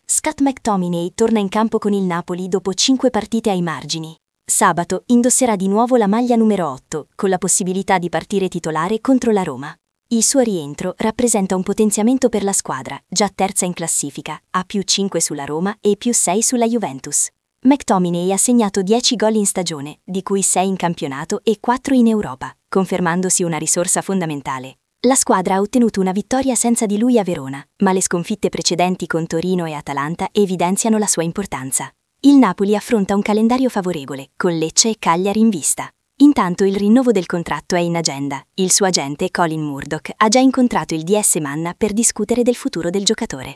Scott McTominay torna in campo con il Napoli dopo 5 partite ai margini. Sabato indosserà di nuovo la maglia numero 8, con la possibilità di partire titolare contro la Roma. Il suo rientro rappresenta un potenziamento per la squadra, già terza in classifica, a +5 sulla Roma e +6 sulla Juventus. McTominay ha segnato 10 gol in stagione, di cui 6 in campionato e 4 in Europa, confermandosi una risorsa fondamentale. La squadra ha ottenuto una vittoria senza di lui a Verona, ma le sconfitte precedenti con Torino e Atalanta evidenziano la sua importanza. Il Napoli affronta un calendario favorevole, con Lecce e Cagliari in vista. Intanto il rinnovo del contratto è in agenda. Il suo agente, Colin Murdoch, ha già incontrato il DS Manna per discutere del futuro del giocatore.